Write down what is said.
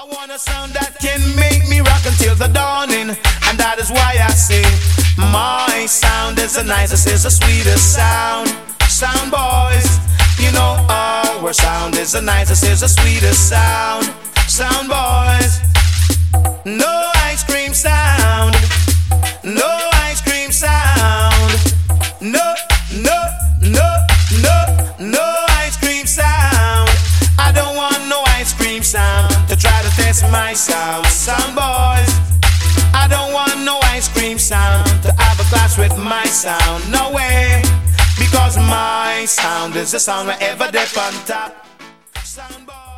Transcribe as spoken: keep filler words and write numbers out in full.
want a sound that can make me rock until the dawning, and that is why I say my sound is the nicest, is the sweetest sound. Sound boys, you know our sound is the nicest, is the sweetest sound. Sound boys, no ice cream sound, no ice cream sound, no, no, no, no, no ice cream sound. I don't want no ice cream sound to try to test my sound. Sound boys, I don't want no ice cream sound to have a clash with my sound. No way, because my sound is the sound wherever they on top. Sound boys.